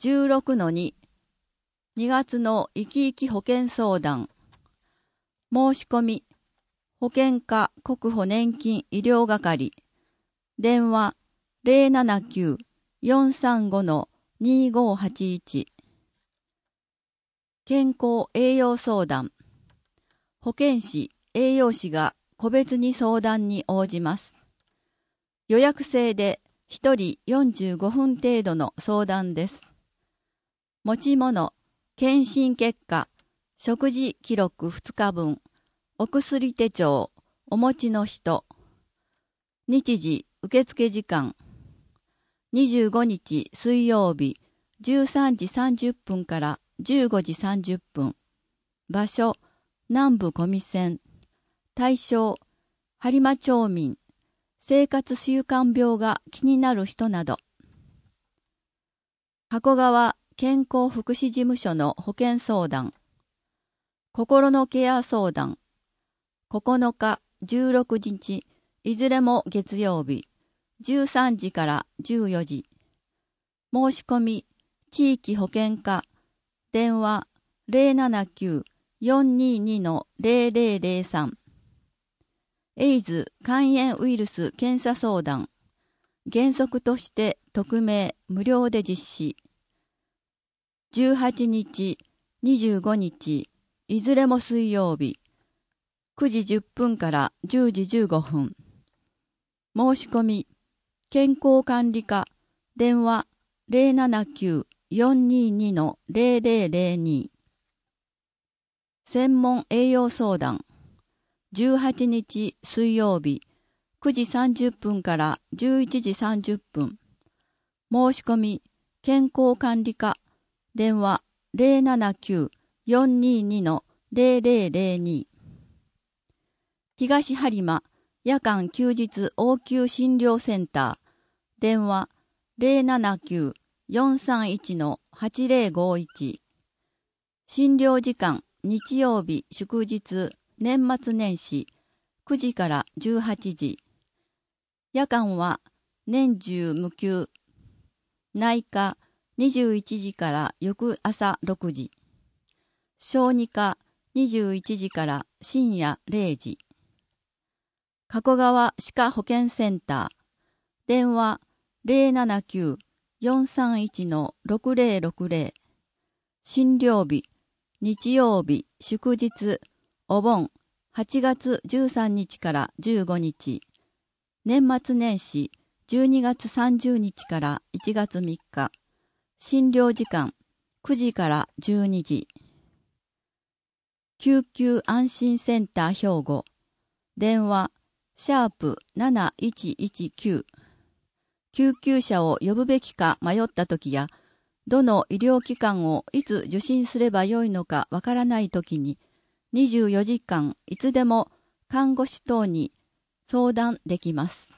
16-2、2月の生き生き保険相談。申し込み、保険課国保年金医療係。電話079-435-2581。健康栄養相談。保健師、栄養士が個別に相談に応じます。予約制で1人45分程度の相談です。持ち物、検診結果、食事記録2日分、お薬手帳、お持ちの人。日時、受付時間。25日水曜日、13時30分から15時30分。場所、南部小見線。対象、播磨町民。生活習慣病が気になる人など。加古川健康福祉事務所の保健相談。心のケア相談。9日、16日、いずれも月曜日、13時から14時。申し込み、地域保健課。電話079-422-0003。エイズ肝炎ウイルス検査相談。原則として匿名無料で実施。18日、25日、いずれも水曜日、9時10分から10時15分。申し込み、健康管理課。電話079-422-0002。専門栄養相談。18日水曜日、9時30分から11時30分。申し込み、健康管理課。電話079-422-0002。東播磨夜間休日応急診療センター。電話079-431-8051。診療時間日曜日祝日年末年始9時から18時。夜間は年中無休。内科21時から翌朝6時。小児科21時から深夜0時。加古川歯科保健センター。電話079-431-6060。診療日、日曜日、祝日、お盆、8月13日から15日。年末年始、12月30日から1月3日。診療時間、9時から12時。救急安心センター兵庫。電話、#7119。救急車を呼ぶべきか迷ったときや、どの医療機関をいつ受診すればよいのかわからないときに、24時間いつでも看護師等に相談できます。